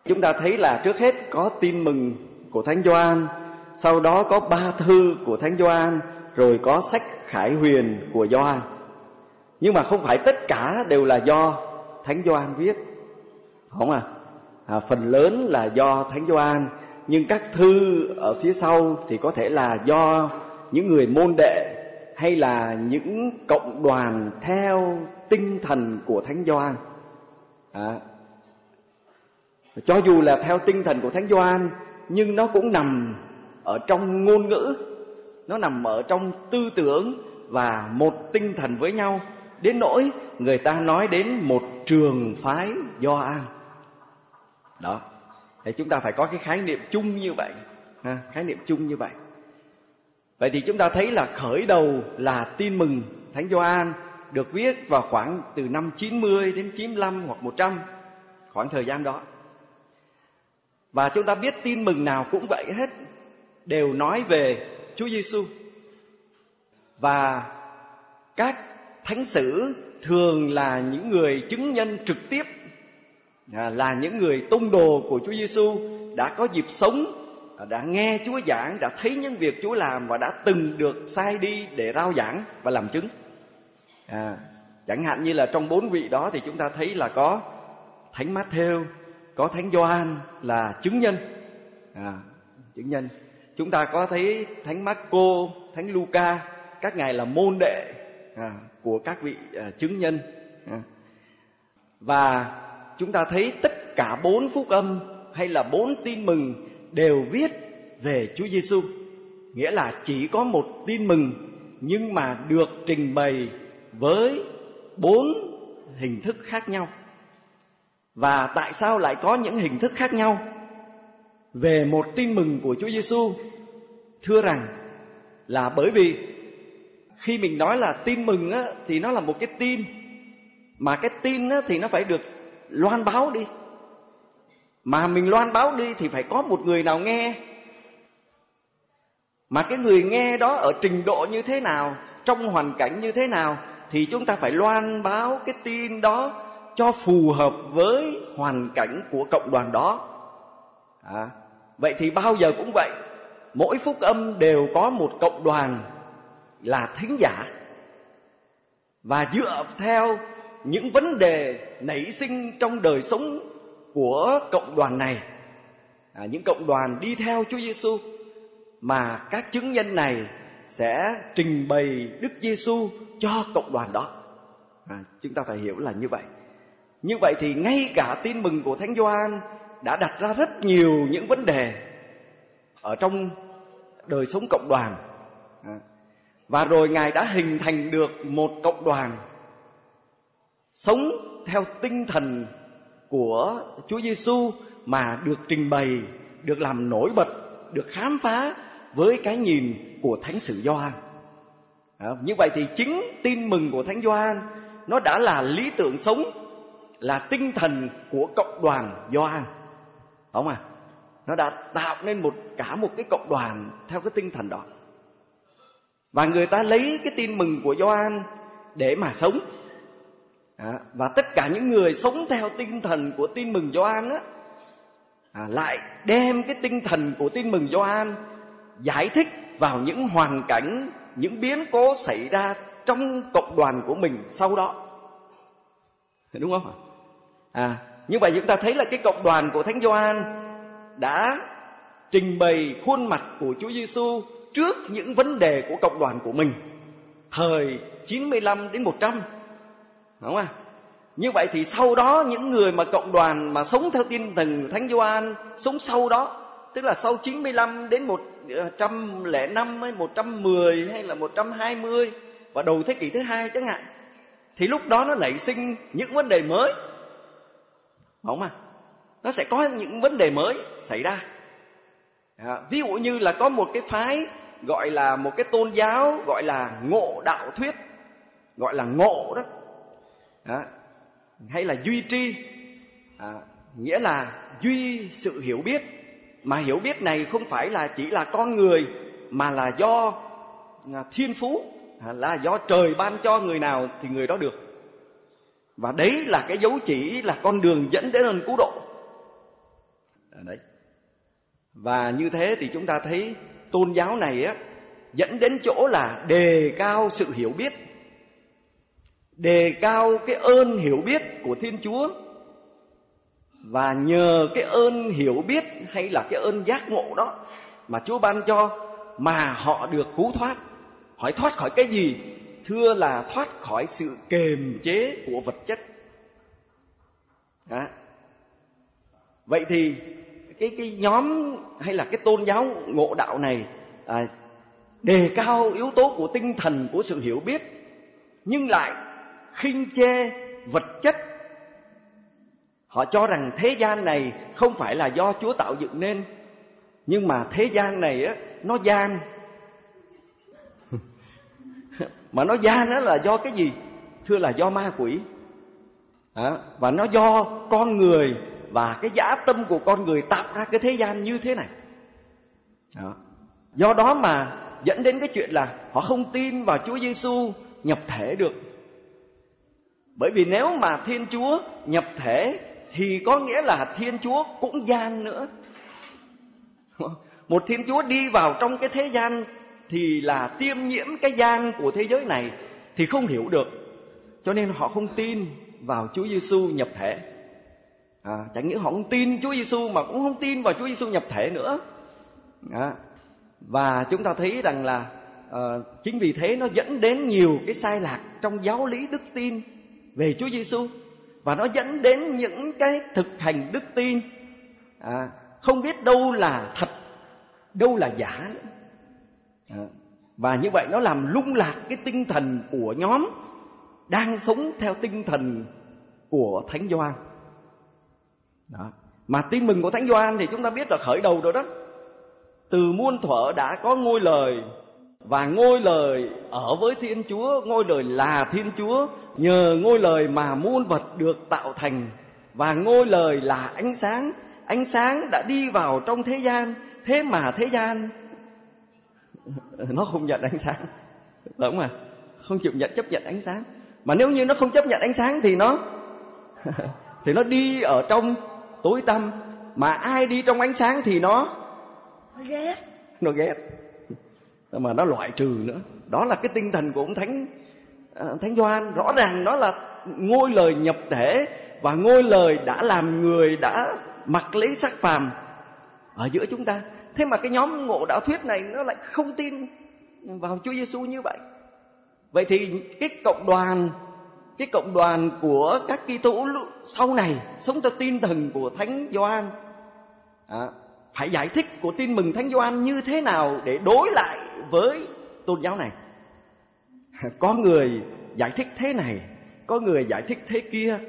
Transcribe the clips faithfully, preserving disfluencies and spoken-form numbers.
Chúng ta thấy là trước hết có tin mừng của Thánh Gioan, sau đó có ba thư của Thánh Gioan, rồi có sách Khải Huyền của Gioan. Nhưng mà không phải tất cả đều là do Thánh Gioan viết, không à? à phần lớn là do Thánh Gioan, nhưng các thư ở phía sau thì có thể là do những người môn đệ hay là những cộng đoàn theo tinh thần của Thánh Gioan. À, cho dù là theo tinh thần của Thánh Gioan, nhưng nó cũng nằm ở trong ngôn ngữ, nó nằm ở trong tư tưởng và một tinh thần với nhau, đến nỗi người ta nói đến một trường phái Gioan. Đó, thì chúng ta phải có cái khái niệm chung như vậy, ha, khái niệm chung như vậy. Vậy thì chúng ta thấy là khởi đầu là tin mừng Thánh Gioan được viết vào khoảng từ năm chín mươi đến chín mươi lăm hoặc một trăm, khoảng thời gian đó. Và chúng ta biết tin mừng nào cũng vậy hết, đều nói về Chúa Giêsu. Và các thánh sử thường là những người chứng nhân trực tiếp, là những người tông đồ của Chúa Giêsu, đã có dịp sống, đã nghe Chúa giảng, đã thấy những việc Chúa làm và đã từng được sai đi để rao giảng và làm chứng. À, chẳng hạn như là trong bốn vị đó thì chúng ta thấy là có Thánh Mát-thêu, có Thánh Gioan là chứng nhân, à, chứng nhân. Chúng ta có thấy Thánh Mác-cô, Thánh Luca, các ngài là môn đệ à, của các vị à, chứng nhân. À. Và chúng ta thấy tất cả bốn phúc âm hay là bốn tin mừng đều viết về Chúa Giêsu, nghĩa là chỉ có một tin mừng nhưng mà được trình bày với bốn hình thức khác nhau. Và tại sao lại có những hình thức khác nhau về một tin mừng của Chúa Giêsu? Thưa rằng là bởi vì khi mình nói là tin mừng á, thì nó là một cái tin, mà cái tin á, thì nó phải được loan báo đi. Mà mình loan báo đi thì phải có một người nào nghe. Mà cái người nghe đó ở trình độ như thế nào, trong hoàn cảnh như thế nào, thì chúng ta phải loan báo cái tin đó cho phù hợp với hoàn cảnh của cộng đoàn đó. À, vậy thì bao giờ cũng vậy, mỗi phúc âm đều có một cộng đoàn là thính giả, và dựa theo những vấn đề nảy sinh trong đời sống của cộng đoàn này, à, những cộng đoàn đi theo Chúa Giêsu, mà các chứng nhân này sẽ trình bày Đức Giêsu cho cộng đoàn đó. À, chúng ta phải hiểu là như vậy. Như vậy thì ngay cả tin mừng của Thánh Gioan đã đặt ra rất nhiều những vấn đề ở trong đời sống cộng đoàn. À, và rồi Ngài đã hình thành được một cộng đoàn sống theo tinh thần của Chúa Giêsu, mà được trình bày, được làm nổi bật, được khám phá với cái nhìn của Thánh sử Gioan. À, như vậy thì chính tin mừng của Thánh Gioan nó đã là lý tưởng sống, là tinh thần của cộng đoàn Gioan, không à? Nó đã tạo nên một cả một cái cộng đoàn theo cái tinh thần đó. Và người ta lấy cái tin mừng của Gioan để mà sống. À, và tất cả những người sống theo tinh thần của tin mừng Gioan á, à, lại đem cái tinh thần của tin mừng Gioan giải thích vào những hoàn cảnh, những biến cố xảy ra trong cộng đoàn của mình sau đó. Đúng không? À, như vậy chúng ta thấy là cái cộng đoàn của Thánh Gioan đã trình bày khuôn mặt của Chúa Giêsu trước những vấn đề của cộng đoàn của mình thời chín mươi lăm đến một trăm. Đúng không? Như vậy thì sau đó những người mà cộng đoàn mà sống theo tin thần Thánh Gioan sống sau đó, tức là sau chín mươi lăm đến một trăm lẻ năm hay một trăm mười hay là một trăm hai mươi và đầu thế kỷ thứ hai chẳng hạn, thì lúc đó nó nảy sinh những vấn đề mới. Đúng không? Nó sẽ có những vấn đề mới xảy ra. À, ví dụ như là có một cái phái gọi là một cái tôn giáo gọi là ngộ đạo thuyết, gọi là ngộ đó, à, hay là duy tri, à, nghĩa là duy sự hiểu biết. Mà hiểu biết này không phải là chỉ là con người, mà là do thiên phú, là do trời ban cho người nào thì người đó được. Và đấy là cái dấu chỉ, là con đường dẫn đến ơn cứu độ. Đấy. Và như thế thì chúng ta thấy tôn giáo này á dẫn đến chỗ là đề cao sự hiểu biết, đề cao cái ơn hiểu biết của Thiên Chúa. Và nhờ cái ơn hiểu biết hay là cái ơn giác ngộ đó mà Chúa ban cho mà họ được cứu thoát. Hỏi thoát khỏi cái gì? Thưa là thoát khỏi sự kềm chế của vật chất. Đó. Vậy thì cái cái nhóm hay là cái tôn giáo ngộ đạo này à, đề cao yếu tố của tinh thần, của sự hiểu biết, nhưng lại khinh chê vật chất. Họ cho rằng thế gian này không phải là do Chúa tạo dựng nên, nhưng mà thế gian này á, nó gian. Mà nó gian đó là do cái gì? Thưa là do ma quỷ. À, và nó do con người và cái dã tâm của con người tạo ra cái thế gian như thế này. Đó. Do đó mà dẫn đến cái chuyện là họ không tin vào Chúa Giêsu nhập thể được. Bởi vì nếu mà Thiên Chúa nhập thể thì có nghĩa là Thiên Chúa cũng gian nữa. Một Thiên Chúa đi vào trong cái thế gian thì là tiêm nhiễm cái gian của thế giới này, thì không hiểu được. Cho nên họ không tin vào Chúa Giêsu nhập thể. À, chẳng những họ không tin Chúa Giêsu mà cũng không tin vào Chúa Giêsu nhập thể nữa. À, và chúng ta thấy rằng là uh, chính vì thế nó dẫn đến nhiều cái sai lạc trong giáo lý đức tin về Chúa Giêsu, và nó dẫn đến những cái thực hành đức tin à, không biết đâu là thật, đâu là giả nữa. À, và như vậy nó làm lung lạc cái tinh thần của nhóm đang sống theo tinh thần của Thánh Gioan. Đó. Mà tin mừng của Thánh Gioan thì chúng ta biết là khởi đầu rồi đó. Từ muôn thuở đã có ngôi lời, và ngôi lời ở với Thiên Chúa, ngôi lời là Thiên Chúa. Nhờ ngôi lời mà muôn vật được tạo thành, và ngôi lời là ánh sáng. Ánh sáng đã đi vào trong thế gian, thế mà thế gian nó không nhận ánh sáng. Đúng không? Không chịu nhận, chấp nhận ánh sáng. Mà nếu như nó không chấp nhận ánh sáng thì nó thì nó đi ở trong tối tăm. Mà ai đi trong ánh sáng thì nó Nó ghét. Nó ghét. Mà nó loại trừ nữa. Đó là cái tinh thần của ông Thánh Thánh Gioan. Rõ ràng đó là ngôi lời nhập thể, và ngôi lời đã làm người, đã mặc lấy xác phàm ở giữa chúng ta. Thế mà cái nhóm ngộ đạo thuyết này nó lại không tin vào Chúa Giêsu như vậy. Vậy thì cái cộng đoàn Cái cộng đoàn của các Kitô hữu sau này sống theo tinh thần của Thánh Gioan à, phải giải thích của tin mừng Thánh Gioan như thế nào để đối lại với tôn giáo này. Có người giải thích thế này, có người giải thích thế kia.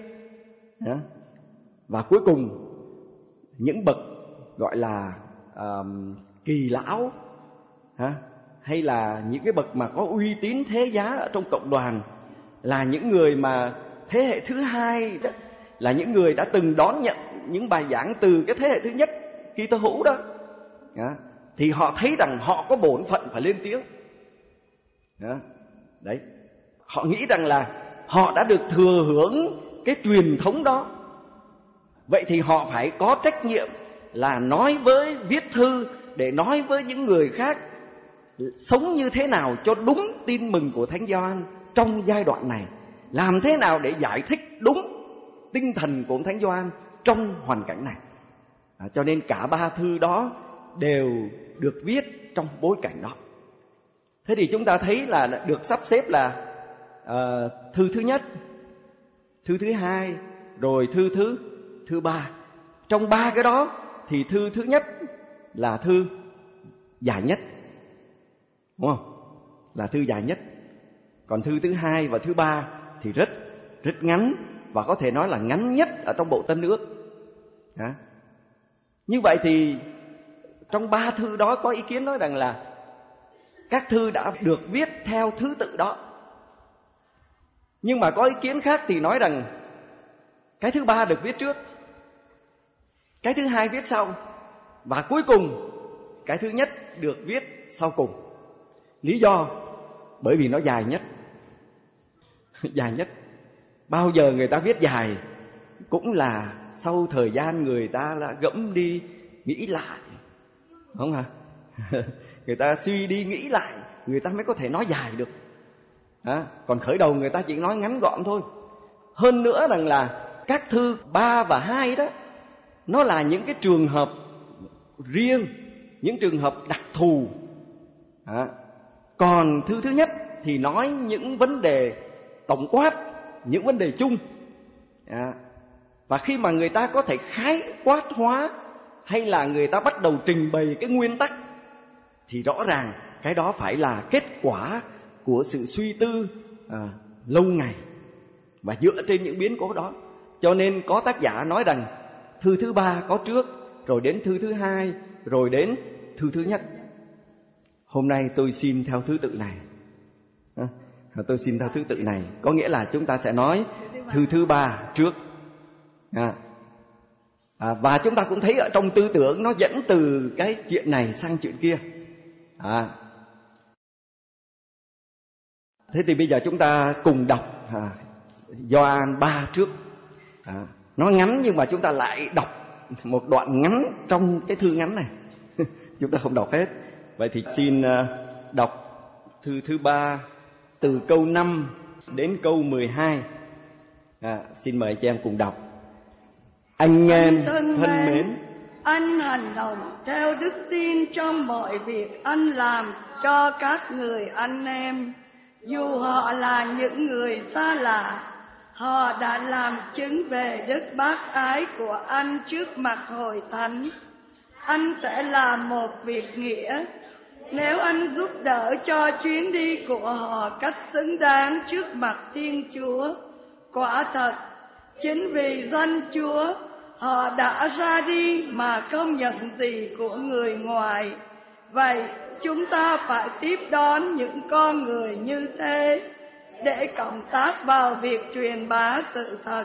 Và cuối cùng những bậc gọi là uh, kỳ lão ha, hay là những cái bậc mà có uy tín thế giá ở trong cộng đoàn, là những người mà thế hệ thứ hai đó, là những người đã từng đón nhận những bài giảng từ cái thế hệ thứ nhất Kitô hữu đó. Đó, thì họ thấy rằng họ có bổn phận phải lên tiếng. Đó, đấy, họ nghĩ rằng là họ đã được thừa hưởng cái truyền thống đó. Vậy thì họ phải có trách nhiệm là nói với, viết thư để nói với những người khác sống như thế nào cho đúng tin mừng của Thánh Gioan trong giai đoạn này, làm thế nào để giải thích đúng tinh thần của Thánh Gioan trong hoàn cảnh này. À, cho nên cả ba thư đó đều được viết trong bối cảnh đó. Thế thì chúng ta thấy là được sắp xếp là uh, thư thứ nhất, thư thứ hai, rồi thư thứ thứ ba. Trong ba cái đó thì thư thứ nhất là thư dài nhất, đúng không? Là thư dài nhất. Còn thư thứ hai và thứ ba thì rất rất ngắn, và có thể nói là ngắn nhất ở trong bộ Tân Ước. Hả? Như vậy thì trong ba thư đó có ý kiến nói rằng là các thư đã được viết theo thứ tự đó. Nhưng mà có ý kiến khác thì nói rằng cái thứ ba được viết trước, cái thứ hai viết sau, và cuối cùng cái thứ nhất được viết sau cùng. Lý do bởi vì nó dài nhất. Dài nhất. Bao giờ người ta viết dài cũng là sau thời gian người ta đã gẫm đi nghĩ lại, không hả? Người ta suy đi nghĩ lại, người ta mới có thể nói dài được. À, còn khởi đầu người ta chỉ nói ngắn gọn thôi. Hơn nữa rằng là các thư ba và hai đó, nó là những cái trường hợp riêng, những trường hợp đặc thù. À, còn thư thứ nhất thì nói những vấn đề tổng quát, những vấn đề chung. À, và khi mà người ta có thể khái quát hóa, hay là người ta bắt đầu trình bày cái nguyên tắc, thì rõ ràng cái đó phải là kết quả của sự suy tư à, lâu ngày và dựa trên những biến cố đó. Cho nên có tác giả nói rằng thư thứ ba có trước, rồi đến thư thứ hai, rồi đến thư thứ nhất. Hôm nay tôi xin theo thứ tự này. À, tôi xin theo thứ tự này, có nghĩa là chúng ta sẽ nói thư thứ ba trước. À, à, và chúng ta cũng thấy ở trong tư tưởng nó dẫn từ cái chuyện này sang chuyện kia. À, thế thì bây giờ chúng ta cùng đọc à, Gioan ba trước. À, nó ngắn nhưng mà chúng ta lại đọc một đoạn ngắn trong cái thư ngắn này. Chúng ta không đọc hết. Vậy thì xin uh, đọc thư thứ ba từ câu năm đến câu mười hai. À, xin mời chị em cùng đọc. Anh em thân mến, anh hành động theo đức tin trong mọi việc anh làm cho các người anh em, dù họ là những người xa lạ. Họ đã làm chứng về đức bác ái của anh trước mặt hội thánh. Anh sẽ làm một việc nghĩa nếu anh giúp đỡ cho chuyến đi của họ cách xứng đáng trước mặt Thiên Chúa. Quả thật, chính vì danh Chúa, họ đã ra đi mà không nhận gì của người ngoài. Vậy chúng ta phải tiếp đón những con người như thế để cộng tác vào việc truyền bá sự thật.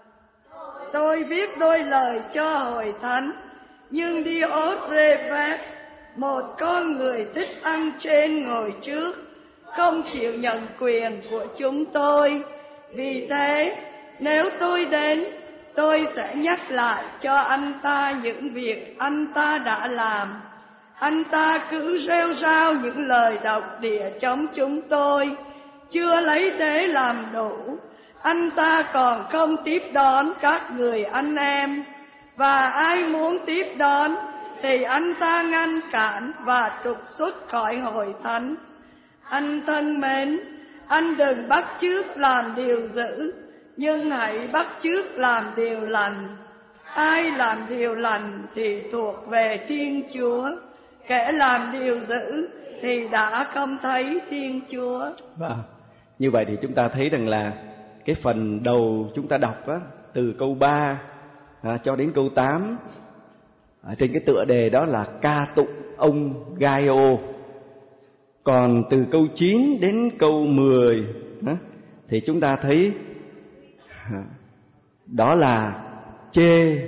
Tôi viết đôi lời cho hội thánh, nhưng Diotrephes, một con người thích ăn trên ngồi trước, không chịu nhận quyền của chúng tôi. Vì thế, nếu tôi đến, tôi sẽ nhắc lại cho anh ta những việc anh ta đã làm. Anh ta cứ rêu rao những lời độc địa chống chúng tôi, chưa lấy thế làm đủ. Anh ta còn không tiếp đón các người anh em, và ai muốn tiếp đón thì anh ta ngăn cản và trục xuất khỏi hội thánh. Anh thân mến, anh đừng bắt chước làm điều dữ, nhưng hãy bắt chước làm điều lành. Ai làm điều lành thì thuộc về Thiên Chúa, kẻ làm điều dữ thì đã không thấy Thiên Chúa. Vâng, như vậy thì chúng ta thấy rằng là cái phần đầu chúng ta đọc á, từ câu ba à, cho đến câu tám, à, trên cái tựa đề đó là ca tụng ông Gaio. Còn từ câu chín đến câu mười à, thì chúng ta thấy à, đó là chê.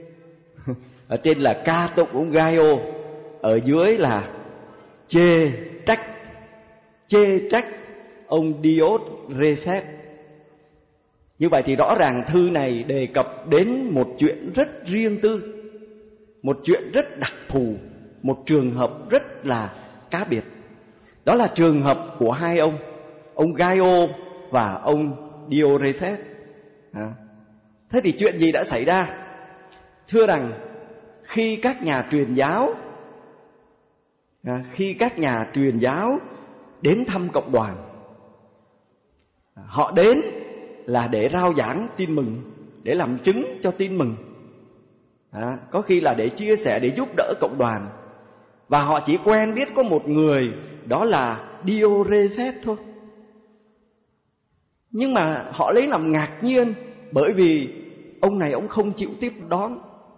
Ở trên là ca tụng ông Gaio, ở dưới là chê trách, chê trách ông Diotrephes. Như vậy thì rõ ràng thư này đề cập đến một chuyện rất riêng tư, một chuyện rất đặc thù, một trường hợp rất là cá biệt. Đó là trường hợp của hai ông, ông Gaio và ông Diotrephes. À, thế thì chuyện gì đã xảy ra? Thưa rằng khi các nhà truyền giáo à, khi các nhà truyền giáo đến thăm cộng đoàn, họ đến là để rao giảng tin mừng, để làm chứng cho tin mừng, à, có khi là để chia sẻ, để giúp đỡ cộng đoàn. Và họ chỉ quen biết có một người, đó là Diotrephes thôi. Nhưng mà họ lấy làm ngạc nhiên, bởi vì ông này ông không chịu tiếp đón.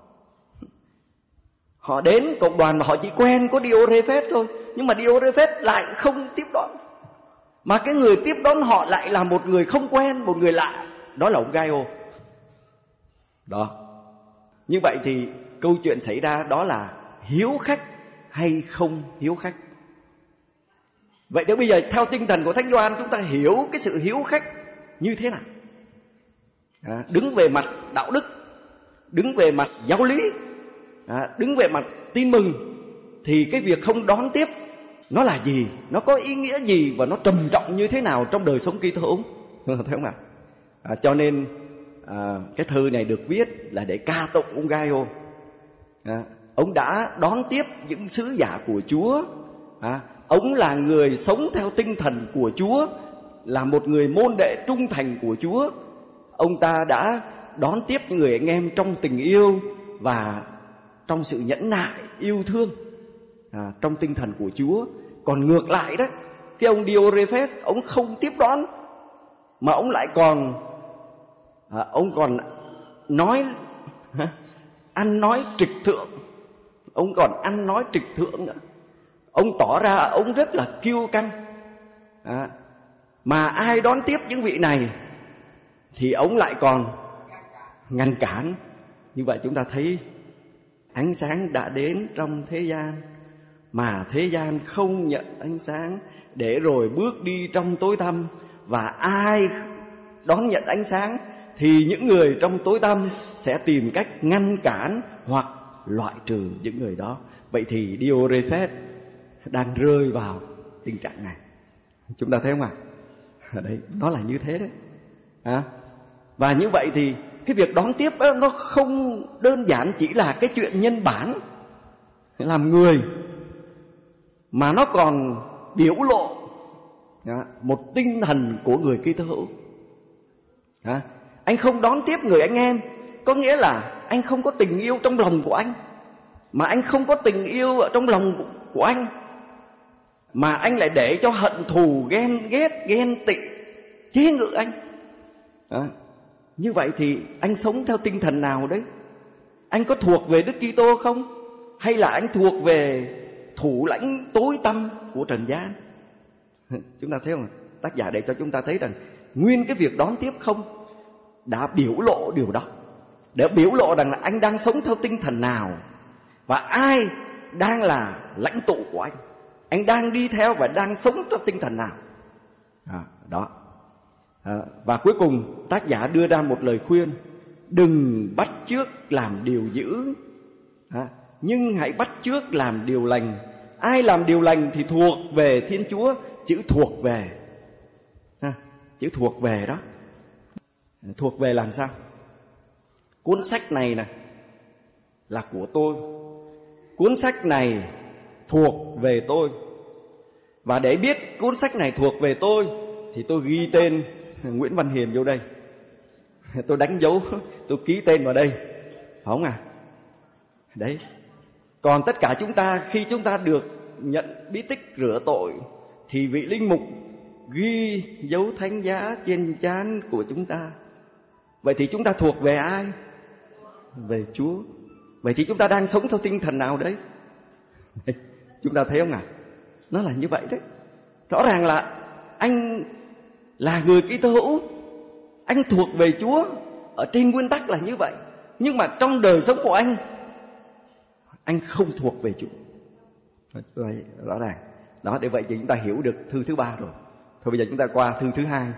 Họ đến cộng đoàn mà họ chỉ quen có Diotrephes thôi, nhưng mà Diotrephes lại không tiếp đón. Mà cái người tiếp đón họ lại là một người không quen, một người lạ, đó là ông Gaio. Đó. Như vậy thì câu chuyện xảy ra đó là hiếu khách hay không hiếu khách. Vậy thì bây giờ theo tinh thần của Thánh Gioan, chúng ta hiểu cái sự hiếu khách như thế nào? À, đứng về mặt đạo đức, đứng về mặt giáo lý, à, đứng về mặt tin mừng, thì cái việc không đón tiếp nó là gì, nó có ý nghĩa gì và nó trầm trọng như thế nào trong đời sống Kitô hữu, thấy không ạ? À, cho nên à, cái thư này được viết là để ca tụng ông Gai-ô. À, ông đã đón tiếp những sứ giả của Chúa, à, ông là người sống theo tinh thần của Chúa, là một người môn đệ trung thành của Chúa. Ông ta đã đón tiếp những người anh em trong tình yêu và trong sự nhẫn nại, yêu thương, à, trong tinh thần của Chúa. Còn ngược lại đó, cái ông Diotrephes, ông không tiếp đón, mà ông lại còn à, ông còn nói ăn nói trịch thượng, ông còn ăn nói trịch thượng nữa. Ông tỏ ra ông rất là kiêu căng, à, mà ai đón tiếp những vị này thì ông lại còn ngăn cản. Như vậy chúng ta thấy ánh sáng đã đến trong thế gian, mà thế gian không nhận ánh sáng, để rồi bước đi trong tối tăm. Và ai đón nhận ánh sáng thì những người trong tối tăm sẽ tìm cách ngăn cản hoặc loại trừ những người đó. Vậy thì Diotrephes đang rơi vào tình trạng này, chúng ta thấy không ạ? À? Đấy, nó là như thế đấy. À, và như vậy thì cái việc đón tiếp đó, nó không đơn giản chỉ là cái chuyện nhân bản làm người, mà nó còn biểu lộ à, một tinh thần của người Kitô hữu. À, anh không đón tiếp người anh em, có nghĩa là anh không có tình yêu trong lòng của anh, mà anh không có tình yêu ở trong lòng của anh, mà anh lại để cho hận thù, ghen ghét, ghen tị chế ngự anh. À, như vậy thì anh sống theo tinh thần nào đấy? Anh có thuộc về Đức Kitô không? Hay là anh thuộc về thủ lãnh tối tăm của trần gian? Chúng ta thấy không? Tác giả để cho chúng ta thấy rằng nguyên cái việc đón tiếp không đã biểu lộ điều đó, để biểu lộ rằng là anh đang sống theo tinh thần nào, và ai đang là lãnh tụ của anh, anh đang đi theo và đang sống theo tinh thần nào. À, đó. À, và cuối cùng tác giả đưa ra một lời khuyên: đừng bắt chước làm điều dữ, à, nhưng hãy bắt chước làm điều lành. Ai làm điều lành thì thuộc về Thiên Chúa. Chữ thuộc về, à, chữ thuộc về đó, thuộc về làm sao? Cuốn sách này nè là của tôi, cuốn sách này thuộc về tôi, và để biết cuốn sách này thuộc về tôi thì tôi ghi tên Nguyễn Văn Hiền vô đây, tôi đánh dấu, tôi ký tên vào đây, phải không à? Đấy. Còn tất cả chúng ta, khi chúng ta được nhận bí tích rửa tội thì vị linh mục ghi dấu thánh giá trên trán của chúng ta. Vậy thì chúng ta thuộc về ai? Về Chúa. Vậy thì chúng ta đang sống theo tinh thần nào đấy? Chúng ta thấy không ạ? À? Nó là như vậy đấy. Rõ ràng là anh là người Kitô hữu, anh thuộc về Chúa, ở trên nguyên tắc là như vậy. Nhưng mà trong đời sống của anh, anh không thuộc về Chúa. Đấy, rõ ràng. Đó, để vậy thì chúng ta hiểu được thư thứ ba rồi. Thôi bây giờ chúng ta qua thư thứ hai.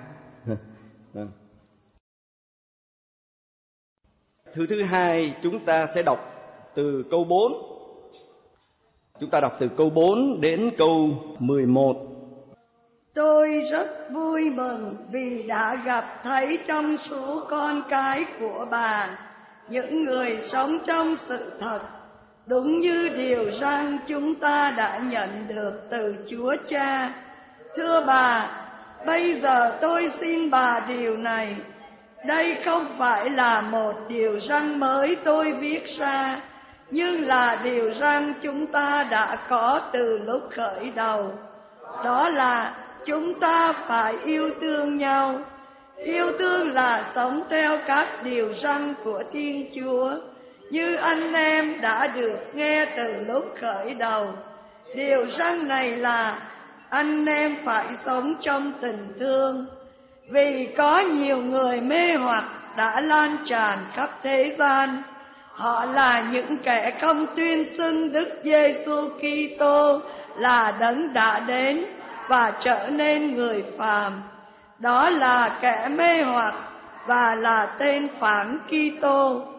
Thư thứ hai chúng ta sẽ đọc từ câu bốn. Chúng ta đọc từ câu bốn đến câu mười một. Tôi rất vui mừng vì đã gặp thấy trong số con cái của bà những người sống trong sự thật, đúng như điều răn chúng ta đã nhận được từ Chúa Cha. Thưa bà, bây giờ tôi xin bà điều này. Đây không phải là một điều răn mới tôi viết ra, nhưng là điều răn chúng ta đã có từ lúc khởi đầu. Đó là chúng ta phải yêu thương nhau. Yêu thương là sống theo các điều răn của Thiên Chúa, như anh em đã được nghe từ lúc khởi đầu. Điều răn này là anh em phải sống trong tình thương, vì có nhiều người mê hoặc đã lan tràn khắp thế gian. Họ là những kẻ không tuyên xưng Đức Giêsu Kitô là đấng đã đến và trở nên người phàm. Đó là kẻ mê hoặc và là tên phản Kitô.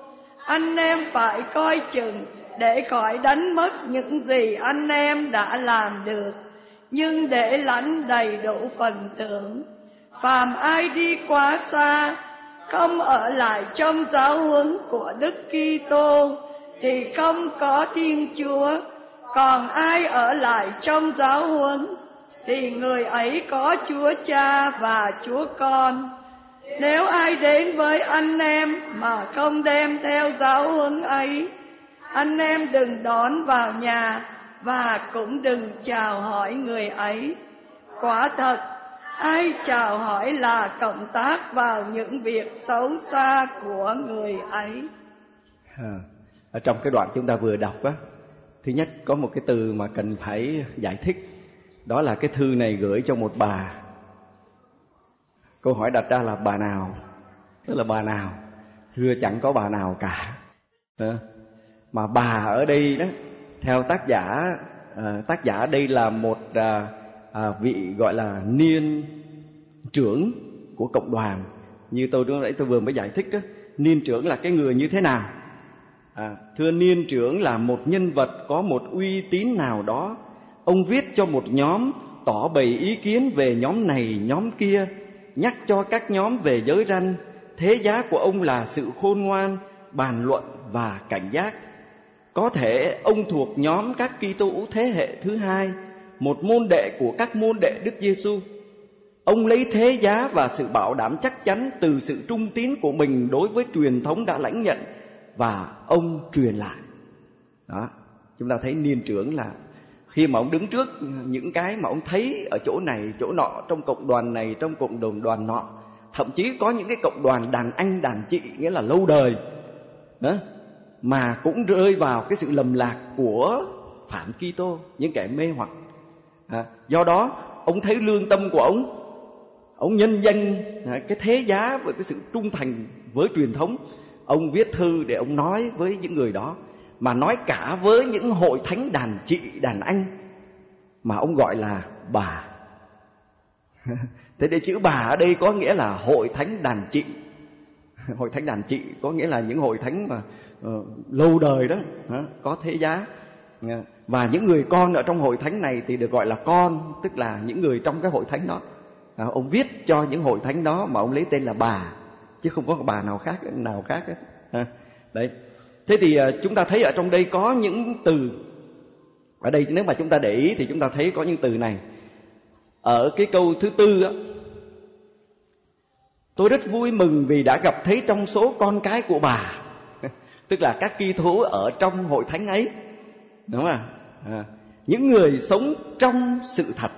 Anh em phải coi chừng để khỏi đánh mất những gì anh em đã làm được, nhưng để lãnh đầy đủ phần thưởng. Phàm ai đi quá xa, không ở lại trong giáo huấn của Đức Kitô thì không có Thiên Chúa, còn ai ở lại trong giáo huấn thì người ấy có Chúa Cha và Chúa Con. Nếu ai đến với anh em mà không đem theo giáo huấn ấy, anh em đừng đón vào nhà và cũng đừng chào hỏi người ấy. Quả thật, ai chào hỏi là cộng tác vào những việc xấu xa của người ấy. À, ở trong cái đoạn chúng ta vừa đọc á, thứ nhất có một cái từ mà cần phải giải thích, đó là cái thư này gửi cho một bà. Câu hỏi đặt ra là bà nào? Tức là bà nào? Thưa chẳng có bà nào cả. À, mà bà ở đây đó, theo tác giả, à, tác giả đây là một à, à, vị gọi là niên trưởng của cộng đoàn. Như tôi lúc nãy tôi vừa mới giải thích đó, niên trưởng là cái người như thế nào? À, thưa, niên trưởng là một nhân vật có một uy tín nào đó. Ông viết cho một nhóm, tỏ bày ý kiến về nhóm này nhóm kia, nhắc cho các nhóm về giới răn. Thế giá của ông là sự khôn ngoan, bàn luận và cảnh giác. Có thể ông thuộc nhóm các Kitô thế hệ thứ hai, một môn đệ của các môn đệ Đức Giêsu. Ông lấy thế giá và sự bảo đảm chắc chắn từ sự trung tín của mình đối với truyền thống đã lãnh nhận và ông truyền lại. Đó, chúng ta thấy niên trưởng là khi mà ông đứng trước những cái mà ông thấy ở chỗ này, chỗ nọ, trong cộng đoàn này, trong cộng đồng đoàn nọ, thậm chí có những cái cộng đoàn đàn anh, đàn chị, nghĩa là lâu đời đó, mà cũng rơi vào cái sự lầm lạc của phản Kitô, những kẻ mê hoặc. À, do đó ông thấy lương tâm của ông, ông nhân danh à, cái thế giá với cái sự trung thành với truyền thống. Ông viết thư để ông nói với những người đó, mà nói cả với những hội thánh đàn chị, đàn anh mà ông gọi là bà. Thế để chữ bà ở đây có nghĩa là hội thánh đàn chị. Hội thánh đàn chị có nghĩa là những hội thánh mà uh, lâu đời đó, uh, có thế giá. Uh, và những người con ở trong hội thánh này thì được gọi là con, tức là những người trong cái hội thánh đó. Uh, ông viết cho những hội thánh đó mà ông lấy tên là bà, chứ không có bà nào khác nào khác ấy. Uh, đấy. Thế thì uh, chúng ta thấy ở trong đây có những từ. Ở đây nếu mà chúng ta để ý thì chúng ta thấy có những từ này. Ở cái câu thứ tư á, tôi rất vui mừng vì đã gặp thấy trong số con cái của bà, tức là các Kitô ở trong hội thánh ấy, đúng không? À, những người sống trong sự thật.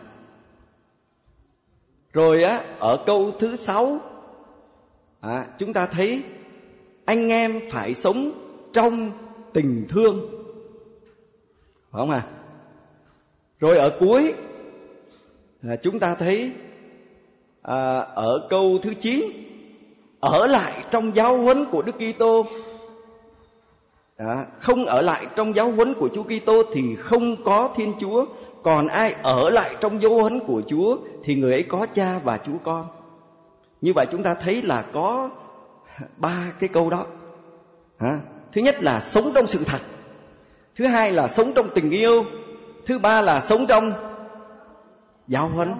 Rồi á, ở câu thứ sáu, à, chúng ta thấy anh em phải sống trong tình thương, phải không à? Rồi ở cuối à, chúng ta thấy à, ở câu thứ chín, ở lại trong giáo huấn của Đức Kitô. À, không ở lại trong giáo huấn của Chúa Kitô thì không có Thiên Chúa, còn ai ở lại trong giáo huấn của Chúa thì người ấy có Cha và Chúa Con. Như vậy chúng ta thấy là có ba cái câu đó. À, thứ nhất là sống trong sự thật, thứ hai là sống trong tình yêu, thứ ba là sống trong giáo huấn.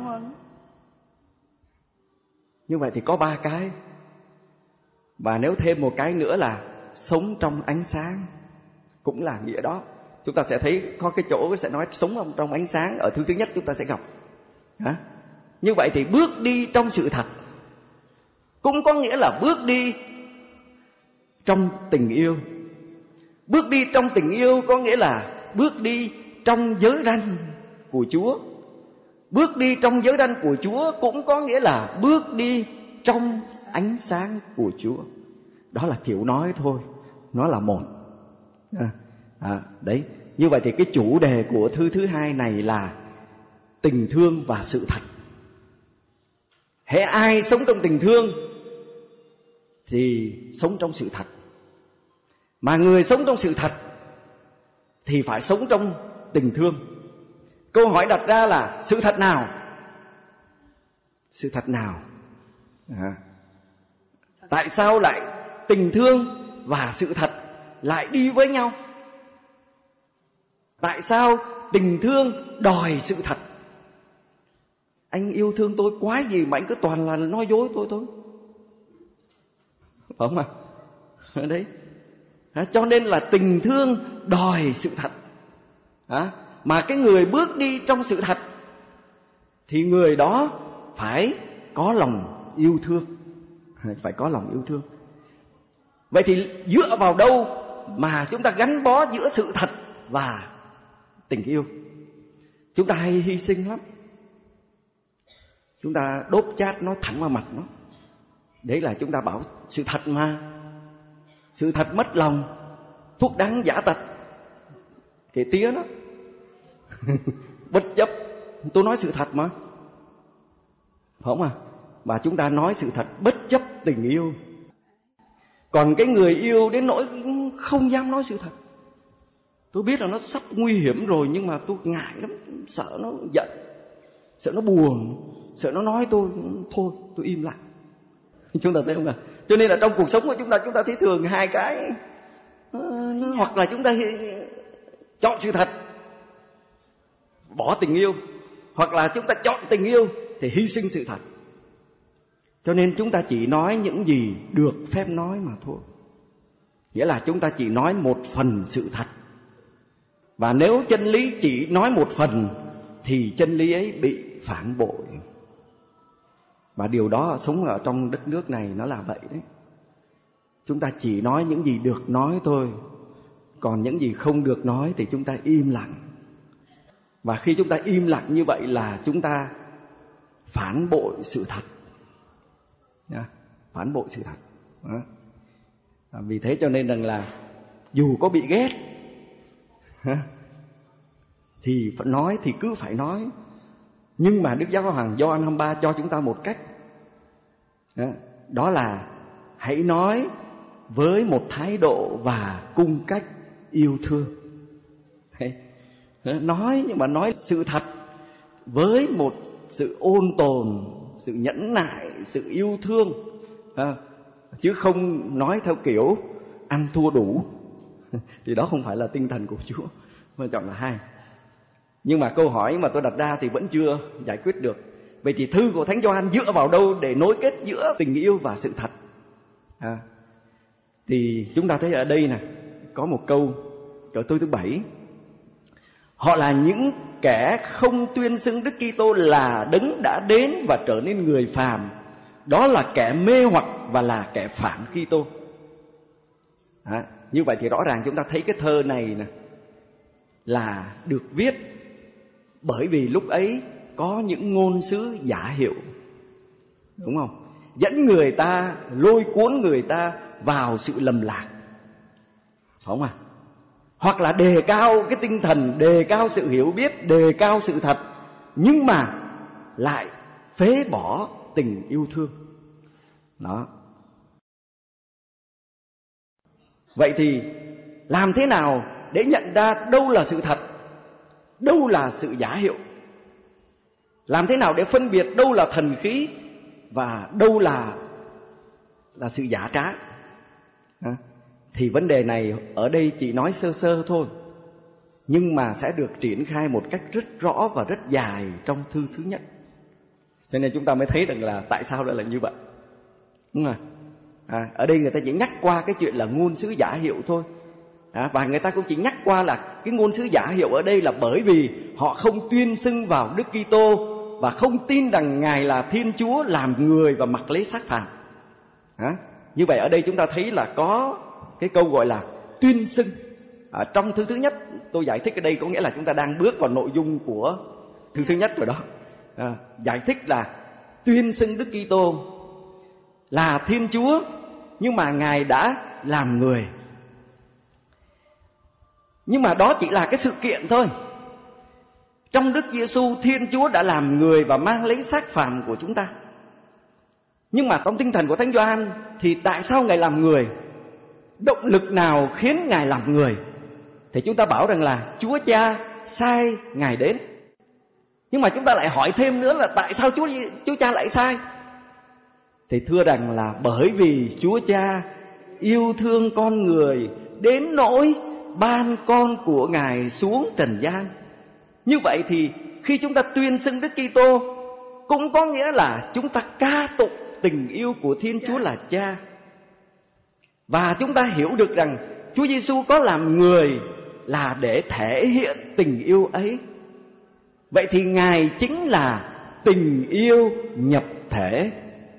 Như vậy thì có ba cái. Và nếu thêm một cái nữa là sống trong ánh sáng, cũng là nghĩa đó. Chúng ta sẽ thấy có cái chỗ sẽ nói sống trong ánh sáng, ở thứ thứ nhất chúng ta sẽ gặp. Hả? Như vậy thì bước đi trong sự thật cũng có nghĩa là bước đi trong tình yêu. Bước đi trong tình yêu có nghĩa là bước đi trong giới răn của Chúa. Bước đi trong giới răn của Chúa cũng có nghĩa là bước đi trong ánh sáng của Chúa. Đó là kiểu nói thôi, nó là một. À, à, đấy. Như vậy thì cái chủ đề của thư thứ hai này là tình thương và sự thật. Hễ ai sống trong tình thương thì sống trong sự thật. Mà người sống trong sự thật thì phải sống trong tình thương. Câu hỏi đặt ra là sự thật nào? Sự thật nào? À, tại sao lại tình thương và sự thật lại đi với nhau? Tại sao tình thương đòi sự thật? Anh yêu thương tôi quá gì mà anh cứ toàn là nói dối tôi thôi, phải không ạ? À? Đấy. Cho nên là tình thương đòi sự thật. À, mà cái người bước đi trong sự thật thì người đó phải có lòng yêu thương. Phải có lòng yêu thương. Vậy thì dựa vào đâu mà chúng ta gắn bó giữa sự thật và tình yêu? Chúng ta hay hy sinh lắm. Chúng ta đốt chát nói thẳng vào mặt nó. Đấy là chúng ta bảo sự thật mà. Sự thật mất lòng, thuốc đắng giả tật. Cái tía đó. Bất chấp, tôi nói sự thật mà. Phải không à? Mà chúng ta nói sự thật bất chấp tình yêu. Còn cái người yêu đến nỗi không dám nói sự thật. Tôi biết là nó sắp nguy hiểm rồi, nhưng mà tôi ngại lắm, sợ nó giận, sợ nó buồn, sợ nó nói tôi, thôi tôi im lặng. Chúng ta thấy không ạ? Cho nên là trong cuộc sống của chúng ta, chúng ta thấy thường hai cái, hoặc là chúng ta chọn sự thật, bỏ tình yêu, hoặc là chúng ta chọn tình yêu thì hy sinh sự thật. Cho nên chúng ta chỉ nói những gì được phép nói mà thôi. Nghĩa là chúng ta chỉ nói một phần sự thật. Và nếu chân lý chỉ nói một phần thì chân lý ấy bị phản bội. Và điều đó sống ở trong đất nước này nó là vậy đấy. Chúng ta chỉ nói những gì được nói thôi. Còn những gì không được nói thì chúng ta im lặng. Và khi chúng ta im lặng như vậy là chúng ta phản bội sự thật. Phản bội sự thật. Vì thế cho nên rằng là dù có bị ghét thì phải nói thì cứ phải nói. Nhưng mà Đức Giáo Hoàng Gioan hai mươi ba cho chúng ta một cách. Đó là hãy nói với một thái độ và cung cách yêu thương. Nói nhưng mà nói sự thật với một sự ôn tồn, sự nhẫn nại, sự yêu thương, chứ không nói theo kiểu ăn thua đủ. Thì đó không phải là tinh thần của Chúa. Quan trọng là hai. Nhưng mà câu hỏi mà tôi đặt ra thì vẫn chưa giải quyết được. Vậy thì thư của Thánh Gioan dựa vào đâu để nối kết giữa tình yêu và sự thật? À, thì chúng ta thấy ở đây này có một câu ở câu thứ bảy. Họ là những kẻ không tuyên xưng Đức Kitô là đấng đã đến và trở nên người phàm. Đó là kẻ mê hoặc và là kẻ phản Kitô. À, như vậy thì rõ ràng chúng ta thấy cái thơ này nè là được viết bởi vì lúc ấy có những ngôn sứ giả hiệu, đúng không? Dẫn người ta, lôi cuốn người ta vào sự lầm lạc, phải không à? Hoặc là đề cao cái tinh thần, đề cao sự hiểu biết, đề cao sự thật, nhưng mà lại phế bỏ tình yêu thương. Đó. Vậy thì làm thế nào để nhận ra đâu là sự thật, đâu là sự giả hiệu? Làm thế nào để phân biệt đâu là thần khí và đâu là là sự giả trá? À, thì vấn đề này ở đây chỉ nói sơ sơ thôi, nhưng mà sẽ được triển khai một cách rất rõ và rất dài trong thư thứ nhất. Cho nên chúng ta mới thấy rằng là tại sao lại là như vậy. Đúng rồi. À, ở đây người ta chỉ nhắc qua cái chuyện là ngôn sứ giả hiệu thôi. À, và người ta cũng chỉ nhắc qua là cái ngôn sứ giả hiệu ở đây là bởi vì họ không tuyên xưng vào Đức Kitô và không tin rằng Ngài là Thiên Chúa làm người và mặc lấy xác phàm. À, như vậy ở đây chúng ta thấy là có cái câu gọi là tuyên xưng. À, trong thư thứ nhất tôi giải thích ở đây có nghĩa là chúng ta đang bước vào nội dung của thư thứ nhất rồi đó. À, giải thích là tuyên xưng Đức Kitô là Thiên Chúa nhưng mà Ngài đã làm người. Nhưng mà đó chỉ là cái sự kiện thôi. Trong Đức Giêsu, Thiên Chúa đã làm người và mang lấy xác phàm của chúng ta. Nhưng mà trong tinh thần của Thánh Gioan thì tại sao Ngài làm người? Động lực nào khiến Ngài làm người? Thì chúng ta bảo rằng là Chúa Cha sai Ngài đến. Nhưng mà chúng ta lại hỏi thêm nữa là tại sao Chúa Chúa Cha lại sai? Thì thưa rằng là bởi vì Chúa Cha yêu thương con người đến nỗi ban con của Ngài xuống trần gian. Như vậy thì khi chúng ta tuyên xưng Đức Kitô cũng có nghĩa là chúng ta ca tụng tình yêu của Thiên Chúa là Cha. Và chúng ta hiểu được rằng Chúa Giêsu có làm người là để thể hiện tình yêu ấy. Vậy thì Ngài chính là tình yêu nhập thể,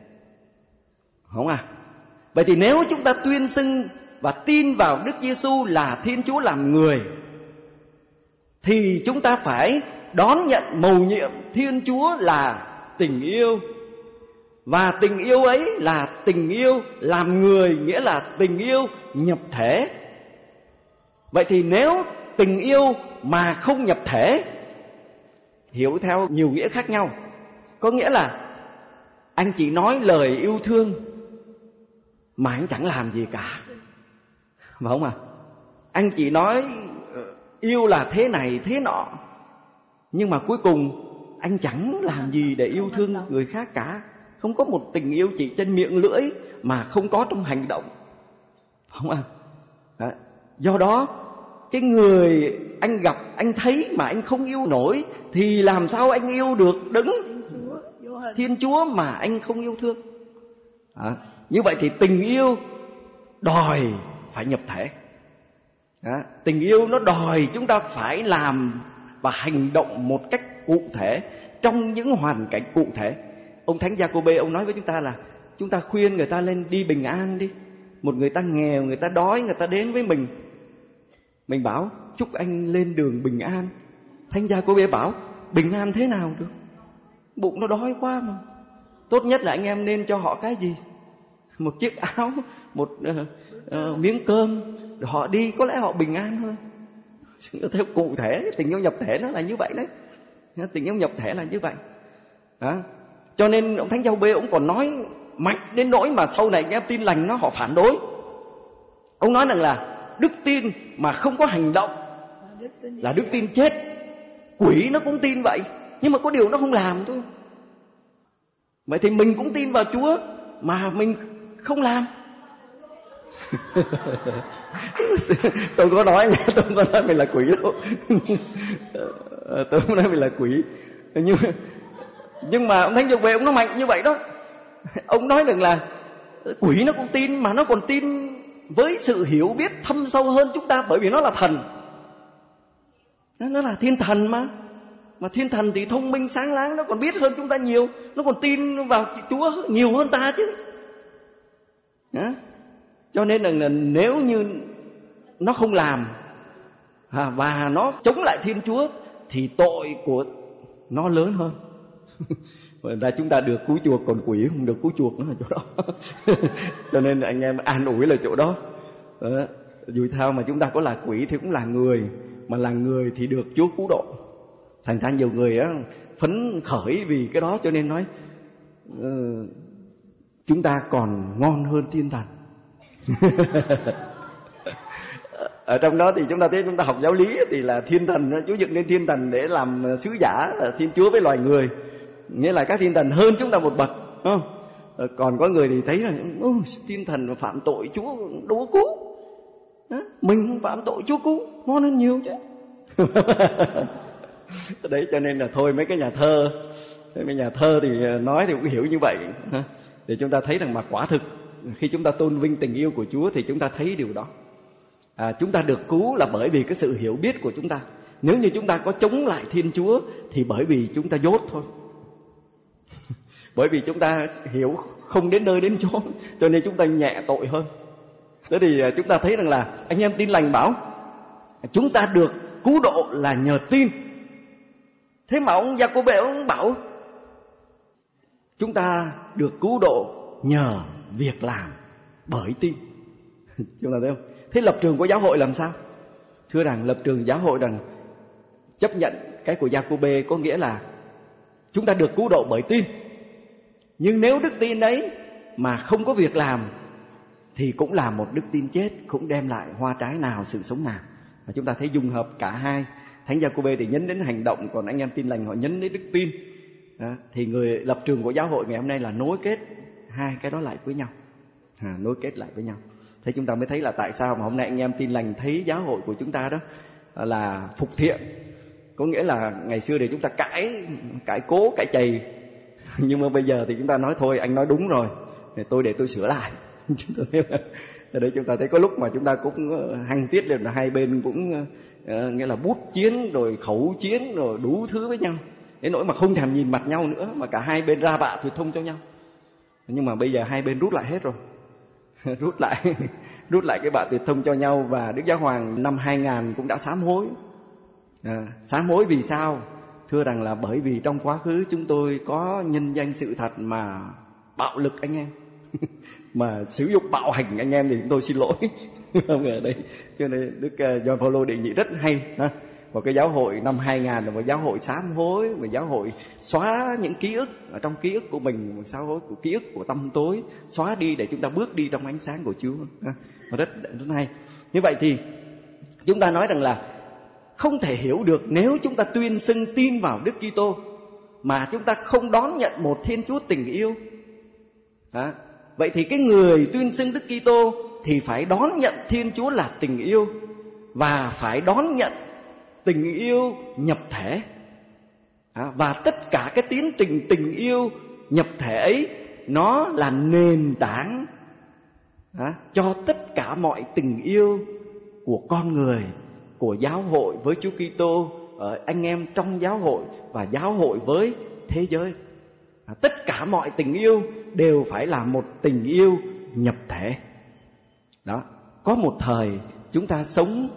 không à? Vậy thì nếu chúng ta tuyên xưng và tin vào Đức Giêsu là Thiên Chúa làm người, thì chúng ta phải đón nhận mầu nhiệm Thiên Chúa là tình yêu. Và tình yêu ấy là tình yêu làm người, nghĩa là tình yêu nhập thể. Vậy thì nếu tình yêu mà không nhập thể, hiểu theo nhiều nghĩa khác nhau. Có nghĩa là anh chỉ nói lời yêu thương mà anh chẳng làm gì cả, phải không à? Anh chỉ nói yêu là thế này thế nọ, nhưng mà cuối cùng anh chẳng làm gì để yêu thương người khác cả. Không có một tình yêu chỉ trên miệng lưỡi mà không có trong hành động, không à? Đó. Do đó cái người anh gặp, anh thấy mà anh không yêu nổi, thì làm sao anh yêu được Đấng Thiên Chúa mà anh không yêu thương? Đó. Như vậy thì tình yêu đòi phải nhập thể. Đó. Tình yêu nó đòi chúng ta phải làm và hành động một cách cụ thể trong những hoàn cảnh cụ thể. Ông Thánh Gia-cô-bê ông nói với chúng ta là chúng ta khuyên người ta lên đi bình an đi. Một người ta nghèo, người ta đói, người ta đến với mình, mình bảo chúc anh lên đường bình an. Thánh Gia-cô-bê bảo bình an thế nào được, bụng nó đói quá mà. Tốt nhất là anh em nên cho họ cái gì? Một chiếc áo, một uh, uh, miếng cơm, họ đi có lẽ họ bình an hơn. Theo cụ thể, tình yêu nhập thể nó là như vậy đấy. Tình yêu nhập thể là như vậy. Đó. Cho nên ông Thánh Gia-cô-bê ông còn nói mạnh đến nỗi mà sau này anh em tin lành nó họ phản đối. Ông nói rằng là đức tin mà không có hành động là đức tin chết. Quỷ nó cũng tin vậy, nhưng mà có điều nó không làm thôi. Vậy thì mình cũng tin vào Chúa mà mình không làm. Tôi có nói, tôi không có nói mình là quỷ đâu. Tôi không nói mình là quỷ. Nhưng nhưng mà ông Thánh Gia-cô-bê ông nói mạnh như vậy đó. Ông nói rằng là quỷ nó cũng tin, mà nó còn tin với sự hiểu biết thâm sâu hơn chúng ta, bởi vì nó là thần. Nó là thiên thần mà. Mà thiên thần thì thông minh sáng láng, nó còn biết hơn chúng ta nhiều, nó còn tin vào Chúa nhiều hơn ta chứ. Đó. Cho nên là nếu như nó không làm và nó chống lại Thiên Chúa thì tội của nó lớn hơn. Ra chúng ta được cứu chuộc, còn quỷ không được cứu chuộc, nó ở chỗ đó. Cho nên anh em an ủi là chỗ đó. Đó. Dù sao mà chúng ta có là quỷ thì cũng là người, mà là người thì được Chúa cứu độ. Thành ra nhiều người á phấn khởi vì cái đó, cho nên nói uh, chúng ta còn ngon hơn thiên thần. Ở trong đó thì chúng ta thấy, chúng ta học giáo lý thì là thiên thần, Chúa dựng nên thiên thần để làm sứ giả là Thiên Chúa với loài người, nghĩa là các thiên thần hơn chúng ta một bậc, không? Còn có người thì thấy là thiên thần phạm tội Chúa đâu có cứu, mình không phạm tội Chúa cứu, ngon hơn nhiều chứ. Đấy, cho nên là thôi mấy cái nhà thơ, mấy nhà thơ thì nói thì cũng hiểu như vậy, để chúng ta thấy rằng mà quả thực khi chúng ta tôn vinh tình yêu của Chúa thì chúng ta thấy điều đó. À, chúng ta được cứu là bởi vì cái sự hiểu biết của chúng ta. Nếu như chúng ta có chống lại Thiên Chúa thì bởi vì chúng ta dốt thôi. Bởi vì chúng ta hiểu không đến nơi đến chốn, cho nên chúng ta nhẹ tội hơn. Thế thì chúng ta thấy rằng là anh em tin lành bảo chúng ta được cứu độ là nhờ tin. Thế mà ông Gia-cô-bê ông bảo chúng ta được cứu độ nhờ việc làm bởi tin. Chúng ta thấy không? Thế lập trường của giáo hội làm sao? Thưa rằng lập trường giáo hội rằng chấp nhận cái của Gia-cô-bê, có nghĩa là chúng ta được cứu độ bởi tin. Nhưng nếu đức tin đấy mà không có việc làm thì cũng là một đức tin chết, cũng đem lại hoa trái nào sự sống nào. Và chúng ta thấy dung hợp cả hai. Thánh Gia-cô-bê thì nhấn đến hành động, còn anh em tin lành họ nhấn đến đức tin. Đó. Thì người lập trường của giáo hội ngày hôm nay là nối kết hai cái đó lại với nhau, à, nối kết lại với nhau. Thế chúng ta mới thấy là tại sao mà hôm nay anh em Tin Lành thấy giáo hội của chúng ta đó là phục thiện. Có nghĩa là ngày xưa thì chúng ta cãi, cãi cố, cãi chày, nhưng mà bây giờ thì chúng ta nói thôi anh nói đúng rồi, để tôi để tôi sửa lại. Ở đây chúng ta thấy có lúc mà chúng ta cũng hăng tiết lên là hai bên cũng uh, nghĩa là bút chiến rồi khẩu chiến rồi đủ thứ với nhau, đến nỗi mà không thèm nhìn mặt nhau nữa, mà cả hai bên ra bạ thì thông cho nhau. Nhưng mà bây giờ hai bên rút lại hết rồi. rút lại rút lại cái bạ tuyệt thông cho nhau. Và Đức Giáo Hoàng năm hai nghìn cũng đã sám hối. À, sám hối vì sao? Thưa rằng là bởi vì trong quá khứ chúng tôi có nhân danh sự thật mà bạo lực anh em, mà sử dụng bạo hành anh em thì chúng tôi xin lỗi. Không ở đây, cho nên Đức Gioan Phaolô đề nghị rất hay. Ha? Và cái giáo hội năm hai nghìn là một giáo hội sám hối, một giáo hội xóa những ký ức ở trong ký ức của mình, một giáo hội của ký ức của tăm tối, xóa đi để chúng ta bước đi trong ánh sáng của Chúa. Ha? Và rất rất hay. Như vậy thì chúng ta nói rằng là không thể hiểu được nếu chúng ta tuyên xưng tin vào Đức Kitô mà chúng ta không đón nhận một Thiên Chúa tình yêu. Đó. Vậy thì cái người tuyên xưng Đức Kitô thì phải đón nhận Thiên Chúa là tình yêu và phải đón nhận tình yêu nhập thể. Đó. Và tất cả cái tiến trình tình yêu nhập thể ấy nó là nền tảng đó, cho tất cả mọi tình yêu của con người, của giáo hội với Chúa Kitô, anh em trong giáo hội và giáo hội với thế giới. À, tất cả mọi tình yêu đều phải là một tình yêu nhập thể. Đó, có một thời chúng ta sống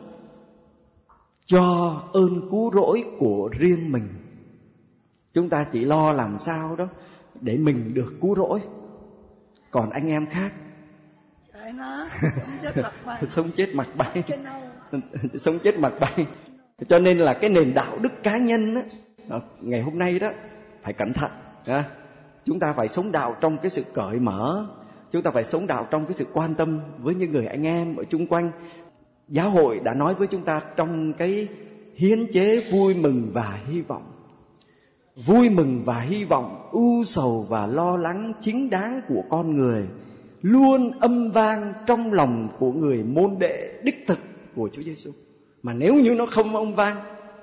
cho ơn cứu rỗi của riêng mình. Chúng ta chỉ lo làm sao đó để mình được cứu rỗi. Còn anh em khác nó, sống chết mặt bay. sống chết mặt bay. Sống chết mặt bay. Cho nên là cái nền đạo đức cá nhân đó, ngày hôm nay đó phải cẩn thận. Đó. Chúng ta phải sống đạo trong cái sự cởi mở, chúng ta phải sống đạo trong cái sự quan tâm với những người anh em ở chung quanh. Giáo hội đã nói với chúng ta trong cái hiến chế vui mừng và hy vọng. Vui mừng và hy vọng, ưu sầu và lo lắng chính đáng của con người luôn âm vang trong lòng của người môn đệ đích thực của Chúa Giêsu. Mà nếu như nó không âm vang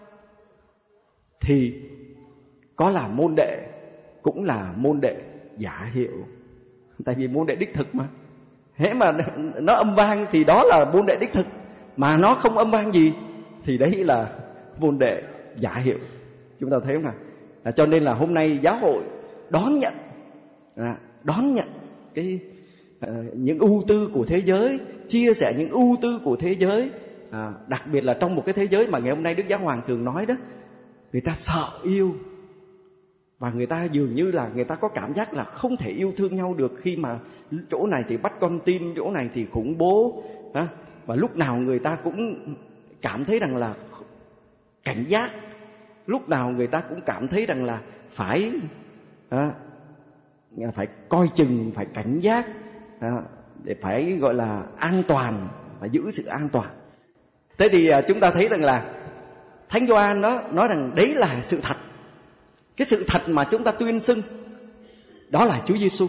thì có là môn đệ cũng là môn đệ giả hiệu. Tại vì môn đệ đích thực mà. Hễ mà nó âm vang thì đó là môn đệ đích thực, mà nó không âm vang gì thì đấy là môn đệ giả hiệu. Chúng ta thấy không nào? À, cho nên là hôm nay giáo hội đón nhận à, đón nhận cái à, những ưu tư của thế giới, chia sẻ những ưu tư của thế giới, à, đặc biệt là trong một cái thế giới mà ngày hôm nay Đức Giáo Hoàng thường nói đó, người ta sợ yêu. Và người ta dường như là người ta có cảm giác là không thể yêu thương nhau được, khi mà chỗ này thì bắt con tin, chỗ này thì khủng bố. Đó. Và lúc nào người ta cũng cảm thấy rằng là cảnh giác, lúc nào người ta cũng cảm thấy rằng là phải à, phải coi chừng, phải cảnh giác, à, để phải gọi là an toàn, phải giữ sự an toàn. Thế thì à, chúng ta thấy rằng là Thánh Gioan đó nói rằng đấy là sự thật. Cái sự thật mà chúng ta tuyên xưng đó là Chúa Giêsu,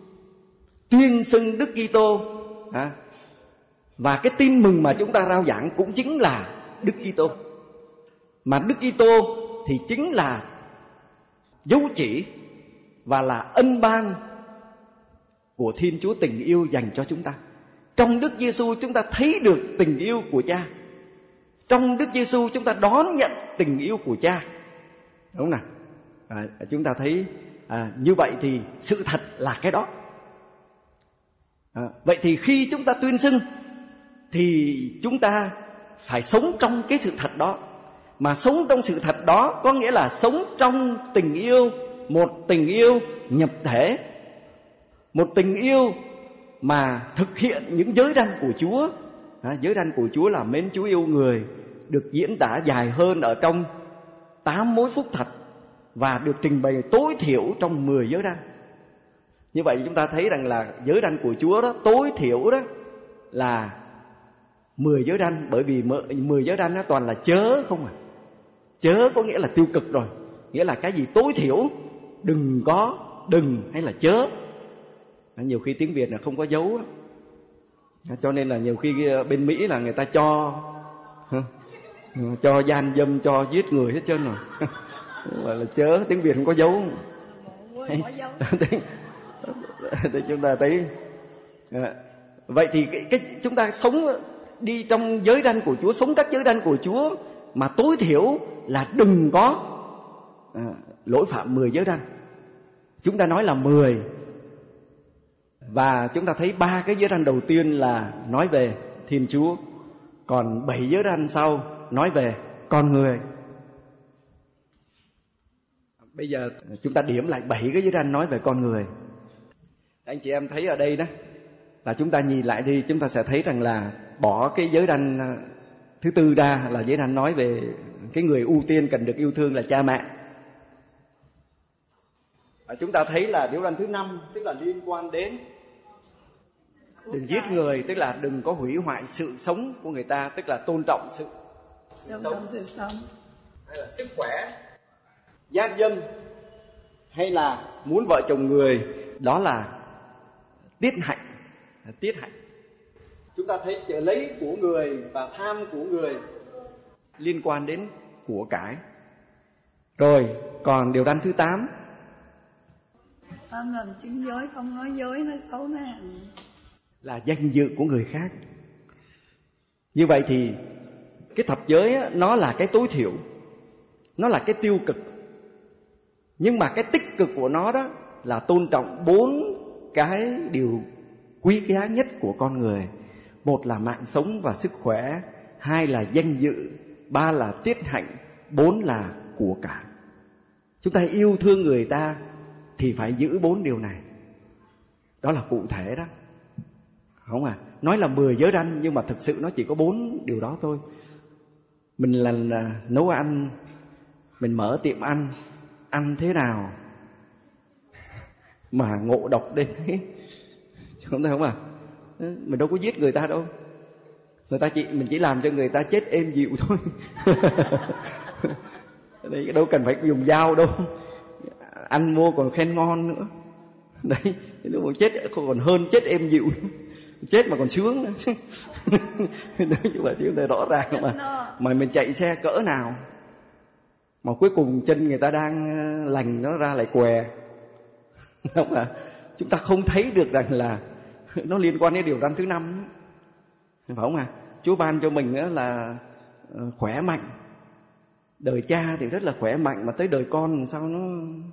tuyên xưng Đức Kitô, à, và cái tin mừng mà chúng ta rao giảng cũng chính là Đức Kitô. Mà Đức Kitô thì chính là dấu chỉ và là ân ban của Thiên Chúa tình yêu dành cho chúng ta. Trong Đức Giêsu chúng ta thấy được tình yêu của Cha. Trong Đức Giêsu chúng ta đón nhận tình yêu của Cha. Đúng không nào? À, chúng ta thấy à, như vậy thì sự thật là cái đó. À, vậy thì khi chúng ta tuyên xưng thì chúng ta phải sống trong cái sự thật đó. Mà sống trong sự thật đó có nghĩa là sống trong tình yêu, một tình yêu nhập thể, một tình yêu mà thực hiện những giới răn của Chúa. À, giới răn của Chúa là mến Chúa yêu người, được diễn tả dài hơn ở trong tám mối phúc thật và được trình bày tối thiểu trong mười giới răn. Như vậy chúng ta thấy rằng là giới răn của Chúa đó, tối thiểu đó là mười giới răn. Bởi vì mười giới răn đó toàn là chớ không à. Chớ có nghĩa là tiêu cực rồi, nghĩa là cái gì tối thiểu, đừng có, đừng hay là chớ. Nhiều khi tiếng Việt là không có dấu đó. Cho nên là nhiều khi bên Mỹ là người ta cho cho gian dâm, cho giết người hết trơn rồi. Gọi là chớ, tiếng Việt không có dấu. Để chúng ta thấy. Vậy thì cái, cái chúng ta sống đi trong giới răn của Chúa, sống các giới răn của Chúa mà tối thiểu là đừng có à, lỗi phạm mười giới răn. Chúng ta nói là mười. Và chúng ta thấy ba cái giới răn đầu tiên là nói về Thiên Chúa, còn bảy giới răn sau nói về con người. Bây giờ chúng ta điểm lại bảy cái giới răn nói về con người. Anh chị em thấy ở đây đó là chúng ta nhìn lại đi, chúng ta sẽ thấy rằng là bỏ cái giới răn thứ tư ra là giới răn nói về cái người ưu tiên cần được yêu thương là cha mẹ. Và chúng ta thấy là giới răn thứ năm tức là liên quan đến đừng giết người, tức là đừng có hủy hoại sự sống của người ta, tức là tôn trọng sự sống, sự sống, hay là sức khỏe, gian dâm, hay là muốn vợ chồng người, đó là tiết hạnh, tiết hạnh. Chúng ta thấy chợ lấy của người và tham của người liên quan đến của cải. Rồi, còn điều răn thứ tám tham làm chứng dối, không nói dối, nói xấu, nói hành, là danh dự của người khác. Như vậy thì cái thập giới á, nó là cái tối thiểu, nó là cái tiêu cực. Nhưng mà cái tích cực của nó đó là tôn trọng bốn cái điều quý giá nhất của con người. Một là mạng sống và sức khỏe, hai là danh dự, ba là tiết hạnh, bốn là của cải. Chúng ta yêu thương người ta thì phải giữ bốn điều này. Đó là cụ thể đó. Không à, nói là mười giới răn nhưng mà thực sự nó chỉ có bốn điều đó thôi. Mình là, là nấu ăn, mình mở tiệm ăn, ăn thế nào mà ngộ độc đến thế, không thấy không à? Mình đâu có giết người ta đâu, người ta chỉ mình chỉ làm cho người ta chết êm dịu thôi. Đấy, đâu cần phải dùng dao đâu, ăn mua còn khen ngon nữa. Đấy, nếu mà chết còn hơn chết êm dịu, chết mà còn sướng nữa. Như vậy thì chúng ta rõ ràng mà mà mình chạy xe cỡ nào mà cuối cùng chân người ta đang lành nó ra lại què, không à? Chúng ta không thấy được rằng là nó liên quan đến điều răn thứ năm, phải không à? Chúa ban cho mình là khỏe mạnh, đời cha thì rất là khỏe mạnh, mà tới đời con sao nó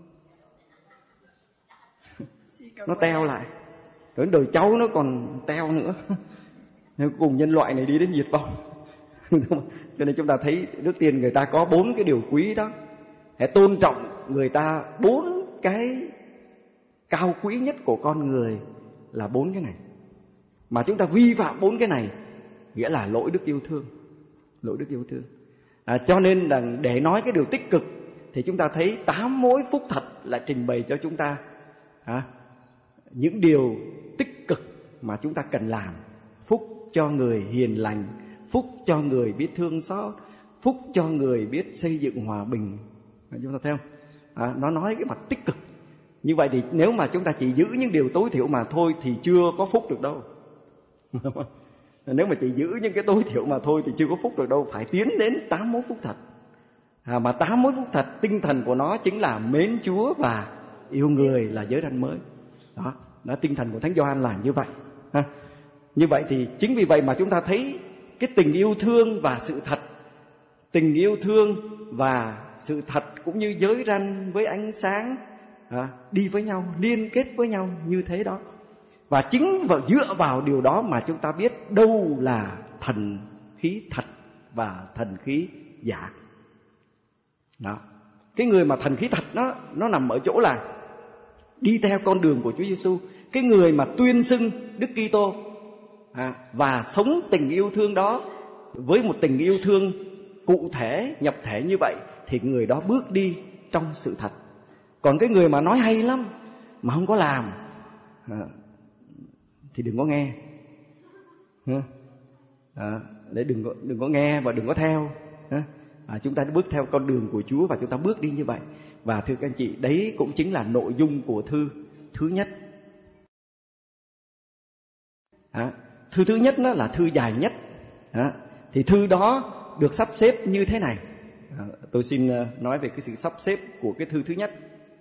nó teo lại, tới đời cháu nó còn teo nữa. Cùng nhân loại này đi đến diệt vong. Cho nên chúng ta thấy trước tiên người ta có bốn cái điều quý đó, hãy tôn trọng người ta. Bốn cái cao quý nhất của con người là bốn cái này, mà chúng ta vi phạm bốn cái này nghĩa là lỗi đức yêu thương, lỗi đức yêu thương. À, cho nên là để nói cái điều tích cực thì chúng ta thấy tám mối phúc thật là trình bày cho chúng ta à, những điều tích cực mà chúng ta cần làm. Phúc cho người hiền lành, phúc cho người biết thương xót, phúc cho người biết xây dựng hòa bình. À, chúng ta thấy không? À, nó nói cái mặt tích cực. Như vậy thì nếu mà chúng ta chỉ giữ những điều tối thiểu mà thôi thì chưa có phúc được đâu. Nếu mà chỉ giữ những cái tối thiểu mà thôi thì chưa có phúc được đâu, phải tiến đến tám mối phúc thật. À, mà tám mối phúc thật, tinh thần của nó chính là mến Chúa và yêu người, là giới răn mới. Đó, đó tinh thần của Thánh Gioan là như vậy. Ha. Như vậy thì chính vì vậy mà chúng ta thấy cái tình yêu thương và sự thật, tình yêu thương và sự thật cũng như giới răn với ánh sáng à, đi với nhau, liên kết với nhau như thế đó. Và chính và dựa vào điều đó mà chúng ta biết đâu là thần khí thật và thần khí giả. Đó. Cái người mà thần khí thật nó nó nằm ở chỗ là đi theo con đường của Chúa Giêsu. Cái người mà tuyên xưng Đức Kitô à, và sống tình yêu thương đó với một tình yêu thương cụ thể, nhập thể như vậy thì người đó bước đi trong sự thật. Còn cái người mà nói hay lắm mà không có làm à, thì đừng có nghe. À, để đừng có đừng có nghe và đừng có theo. À, chúng ta bước theo con đường của Chúa và chúng ta bước đi như vậy. Và thưa các anh chị, đấy cũng chính là nội dung của thư thứ nhất. À, Thư thứ nhất đó là thư dài nhất. Đó. Thì thư đó được sắp xếp như thế này. À, tôi xin nói về cái sự sắp xếp của cái thư thứ nhất.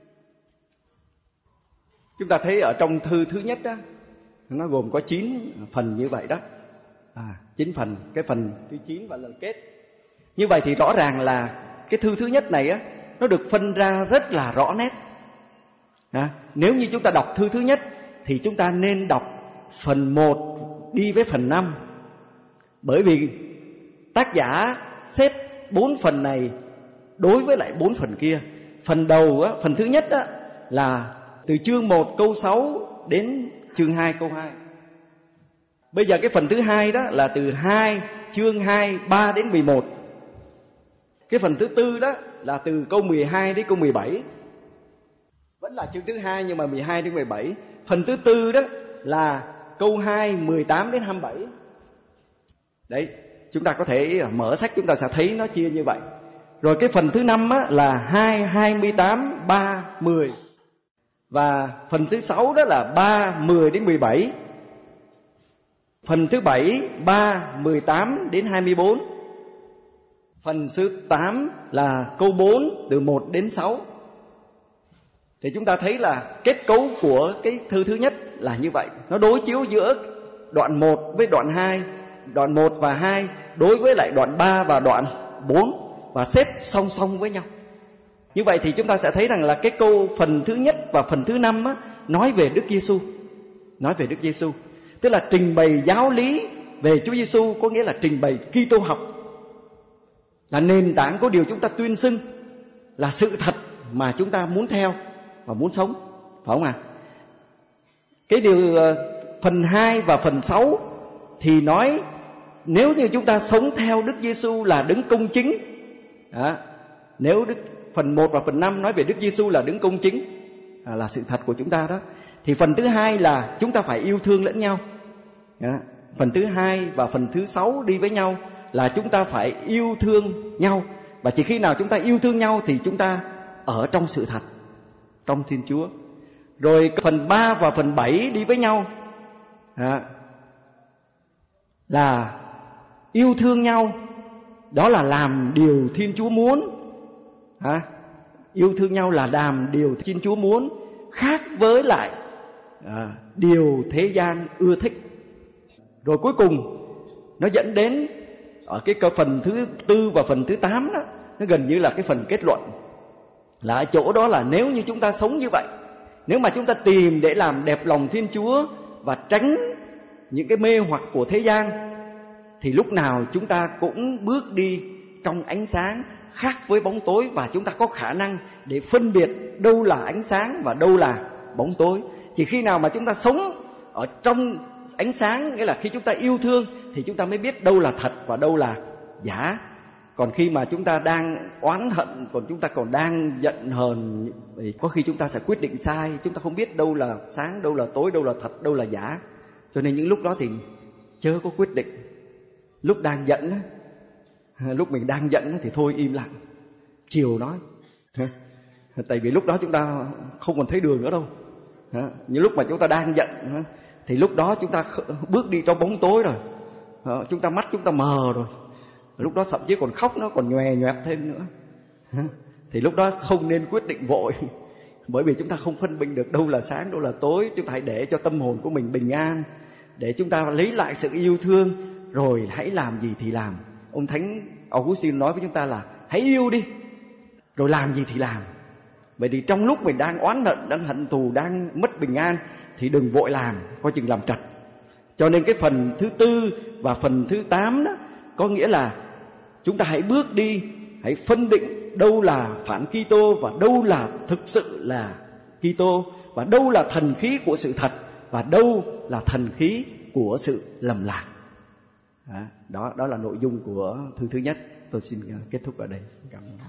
Chúng ta thấy ở trong thư thứ nhất đó, nó gồm có chín phần như vậy đó. À, chín phần, cái phần thứ chín và lời kết. Như vậy thì rõ ràng là cái thư thứ nhất này á, nó được phân ra rất là rõ nét. À, nếu như chúng ta đọc thư thứ nhất thì chúng ta nên đọc phần một đi với phần năm. Bởi vì tác giả xếp bốn phần này đối với lại bốn phần kia. Phần đầu á, phần thứ nhất á, là từ chương một câu sáu đến chương hai câu hai. Bây giờ cái phần thứ hai đó là từ hai chương hai ba đến mười một. Cái phần thứ tư đó là từ câu mười hai đến câu mười bảy. Vẫn là chương thứ hai nhưng mà mười hai đến mười bảy. Phần thứ tư đó là câu hai mười tám đến hai mươi bảy. Đấy, chúng ta có thể mở sách chúng ta sẽ thấy nó chia như vậy. Rồi cái phần thứ năm á, là hai, hai mươi tám, ba, mười. Và phần thứ sáu đó là ba, mười đến mười bảy. Phần thứ bảy, ba, mười tám đến hai mươi bốn. Phần thứ tám là câu bốn từ một đến sáu. Thì chúng ta thấy là kết cấu của cái thư thứ nhất là như vậy. Nó đối chiếu giữa đoạn một với đoạn hai, đoạn một và hai đối với lại đoạn ba và đoạn bốn, và xếp song song với nhau. Như vậy thì chúng ta sẽ thấy rằng là cái câu phần thứ nhất và phần thứ năm á, nói về Đức Giêsu, nói về Đức Giêsu, tức là trình bày giáo lý về Chúa Giêsu, có nghĩa là trình bày Kitô học, là nền tảng của điều chúng ta tuyên xưng, là sự thật mà chúng ta muốn theo và muốn sống, phải không ạ? À? Cái điều phần hai và phần sáu thì nói nếu như chúng ta sống theo Đức Giêsu là đứng công chính. Đó. Nếu Đức phần một và phần năm nói về Đức Giêsu là đứng công chính, à, là sự thật của chúng ta đó, thì phần thứ hai là chúng ta phải yêu thương lẫn nhau. Đó. Phần thứ hai và phần thứ sáu đi với nhau là chúng ta phải yêu thương nhau, và chỉ khi nào chúng ta yêu thương nhau thì chúng ta ở trong sự thật, trong Thiên Chúa. Rồi phần ba và phần bảy đi với nhau, à, là yêu thương nhau, đó là làm điều Thiên Chúa muốn. À, yêu thương nhau là làm điều Thiên Chúa muốn, khác với lại à, điều thế gian ưa thích. Rồi cuối cùng nó dẫn đến ở cái phần thứ tư và phần thứ tám đó, nó gần như là cái phần kết luận, là ở chỗ đó là nếu như chúng ta sống như vậy, nếu mà chúng ta tìm để làm đẹp lòng Thiên Chúa và tránh những cái mê hoặc của thế gian, thì lúc nào chúng ta cũng bước đi trong ánh sáng, khác với bóng tối, và chúng ta có khả năng để phân biệt đâu là ánh sáng và đâu là bóng tối. Chỉ khi nào mà chúng ta sống ở trong ánh sáng, nghĩa là khi chúng ta yêu thương, thì chúng ta mới biết đâu là thật và đâu là giả. Còn khi mà chúng ta đang oán hận, còn chúng ta còn đang giận hờn, thì có khi chúng ta sẽ quyết định sai, chúng ta không biết đâu là sáng, đâu là tối, đâu là thật, đâu là giả. Cho nên những lúc đó thì chớ có quyết định. Lúc đang giận, lúc mình đang giận thì thôi im lặng, chiều nói. Tại vì lúc đó chúng ta không còn thấy đường nữa đâu. Những lúc mà chúng ta đang giận thì lúc đó chúng ta bước đi trong bóng tối rồi, chúng ta mắt chúng ta mờ rồi, lúc đó thậm chí còn khóc, nó còn nhòe nhoẹt thêm nữa. Thì lúc đó không nên quyết định vội, bởi vì chúng ta không phân biệt được đâu là sáng, đâu là tối. Chúng ta hãy để cho tâm hồn của mình bình an, để chúng ta lấy lại sự yêu thương, rồi hãy làm gì thì làm. Ông Thánh Augustine nói với chúng ta là hãy yêu đi, rồi làm gì thì làm. Vậy thì trong lúc mình đang oán hận, đang hận thù, đang mất bình an, thì đừng vội làm, coi chừng làm trật. Cho nên cái phần thứ tư và phần thứ tám đó, có nghĩa là chúng ta hãy bước đi, hãy phân định đâu là phản Kitô và đâu là thực sự là Kitô, và đâu là thần khí của sự thật và đâu là thần khí của sự lầm lạc. Đó, đó là nội dung của thư thứ nhất. Tôi xin kết thúc ở đây. Cảm ơn.